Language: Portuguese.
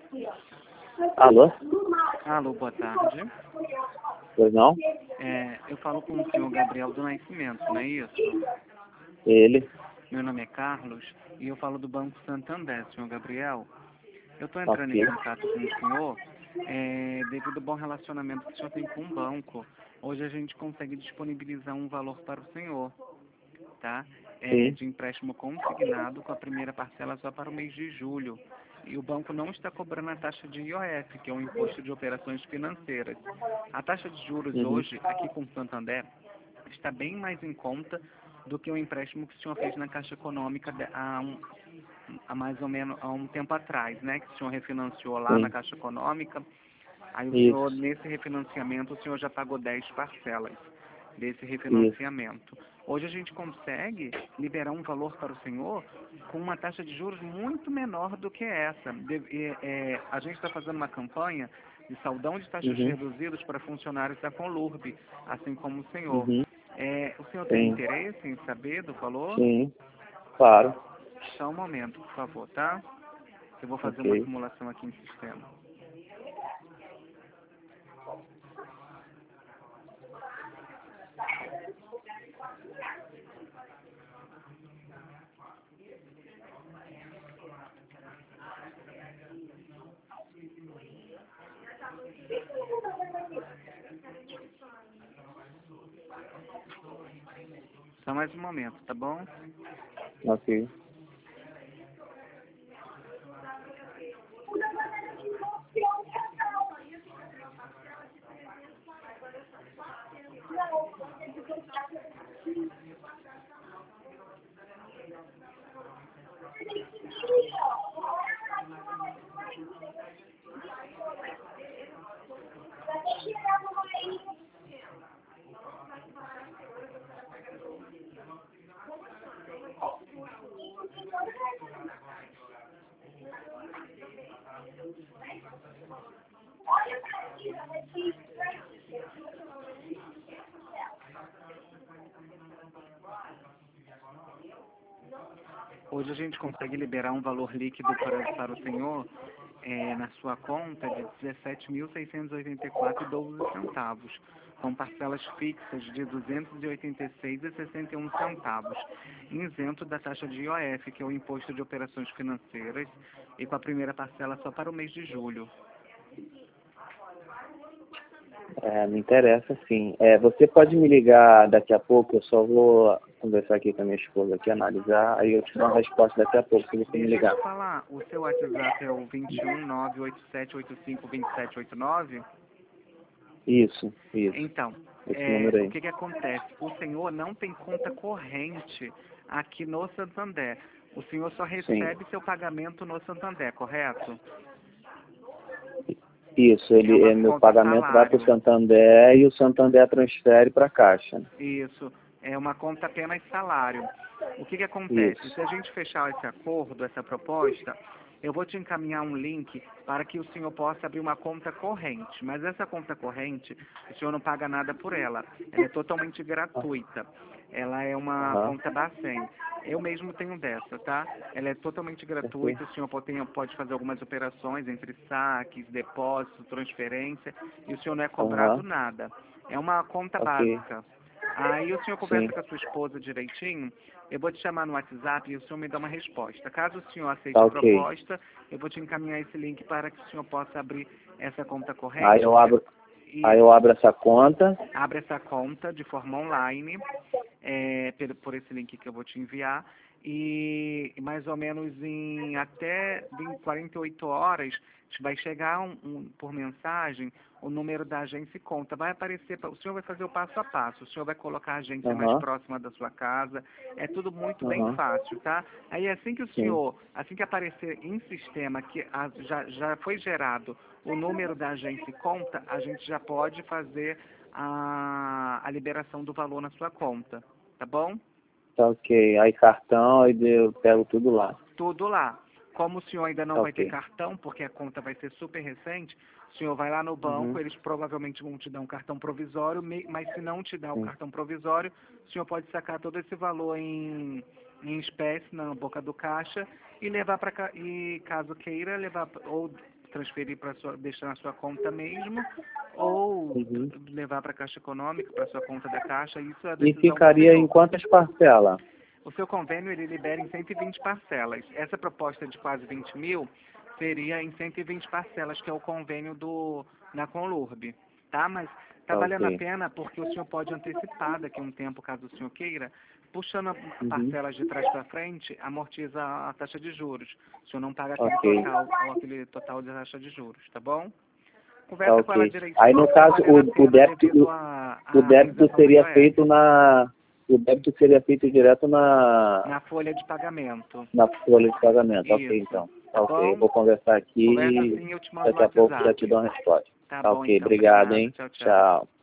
Alô? Alô, boa tarde. Pois não? Eu falo com o senhor Gabriel do Nascimento, não é isso? Ele. Meu nome é Carlos e eu falo do Banco Santander, senhor Gabriel. Eu estou entrando Ok. em contato com o senhor devido ao bom relacionamento que o senhor tem com o banco. Hoje a gente consegue disponibilizar um valor para o senhor, tá? Sim. De empréstimo consignado com a primeira parcela só para o mês de julho. E o banco não está cobrando a taxa de IOF, que é o Imposto de Operações Financeiras. A taxa de juros Uhum. hoje, aqui com o Santander, está bem mais em conta do que o empréstimo que o senhor fez na Caixa Econômica há mais ou menos há um tempo atrás, né? Que o senhor refinanciou lá na Sim. Caixa Econômica. Aí o senhor, Isso. nesse refinanciamento, o senhor já pagou 10 parcelas desse Isso. refinanciamento. Hoje a gente consegue liberar um valor para o senhor com uma taxa de juros muito menor do que essa. A gente está fazendo uma campanha de saldão de taxas Uhum. reduzidas para funcionários da Conlurb, assim como o senhor. Uhum. O senhor tem Sim. interesse em saber do valor? Sim. Claro. Só um momento, por favor, tá? Eu vou fazer uma Ok. simulação aqui em sistema. Só mais um momento, tá bom? Ok. Hoje a gente consegue liberar um valor líquido para o senhor na sua conta de R$ 17.684,12, com parcelas fixas de R$ 286,61, isento da taxa de IOF, que é o Imposto de Operações Financeiras, e com a primeira parcela só para o mês de julho. Me interessa, sim. Você pode me ligar daqui a pouco, eu só vou conversar aqui com a minha esposa aqui, analisar, aí eu te dou uma resposta daqui a pouco, se você me Deixa eu ligar. te falar, o seu WhatsApp é o 21987852789? Isso. Então, Esse número o aí. que acontece? O senhor não tem conta corrente aqui no Santander. O senhor só Sim. recebe seu pagamento no Santander, correto? Isso, É uma meu conta pagamento vai para o salário. Santander e o Santander transfere para a Caixa. Isso. É uma conta apenas salário. O que acontece? Isso. Se a gente fechar esse acordo, essa proposta, eu vou te encaminhar um link para que o senhor possa abrir uma conta corrente. Mas essa conta corrente, o senhor não paga nada por ela. Ela é totalmente gratuita. Ela é uma Aham. conta Bacen. Eu mesmo tenho dessa, tá? Ela é totalmente Ok. gratuita. O senhor pode fazer algumas operações entre saques, depósito, transferência, e o senhor não é cobrado Aham. nada. É uma conta Ok. básica. Aí o senhor Sim. conversa com a sua esposa direitinho, eu vou te chamar no WhatsApp e o senhor me dá uma resposta. Caso o senhor aceite Tá a ok. proposta, eu vou te encaminhar esse link para que o senhor possa abrir essa conta Aí corrente. eu abro, aí eu abro essa conta. Abre essa conta de forma online, por esse link que eu vou te enviar, e mais ou menos em até 48 horas vai chegar por mensagem o número da agência e conta. Vai aparecer, o senhor vai fazer o passo a passo, o senhor vai colocar a agência mais Aham. próxima da sua casa, é tudo muito bem Aham. fácil, tá? Aí assim que o Sim. senhor, assim que aparecer em sistema que já foi gerado o número da agência e conta, a gente já pode fazer a liberação do valor na sua conta, tá bom? Tá ok. Aí cartão, aí eu pego tudo lá. Tudo lá. Como o senhor ainda não Tá vai ter ok. cartão, porque a conta vai ser super recente, o senhor vai lá no banco, Uhum. eles provavelmente vão te dar um cartão provisório, mas se não te dar o Sim. cartão provisório, o senhor pode sacar todo esse valor em espécie na boca do caixa e levar para cá, e caso queira levar ou transferir para deixar na sua conta mesmo, ou levar para a Caixa Econômica, para a sua conta da Caixa. Isso é a E decisão ficaria do senhor. em quantas parcelas? O seu convênio ele libera em 120 parcelas. Essa proposta de quase 20 mil seria em 120 parcelas, que é o convênio na Conlurb, tá? Mas está valendo a pena porque o senhor pode antecipar daqui a um tempo, caso o senhor queira, puxando as parcelas de trás para frente, amortiza a taxa de juros. O senhor não paga aquele total de taxa de juros, tá bom? Conversa com ela direitinho. Aí, no caso, o débito seria feito o débito seria feito direto na folha de pagamento. Na folha de pagamento. Isso. Ok, então. Tá Ok, bom? vou conversar aqui Conversa e assim, eu te mando daqui a pouco já te WhatsApp. dou uma resposta. Tá bom, Ok, então. obrigado, Obrigado. hein? Tchau, tchau. Tchau.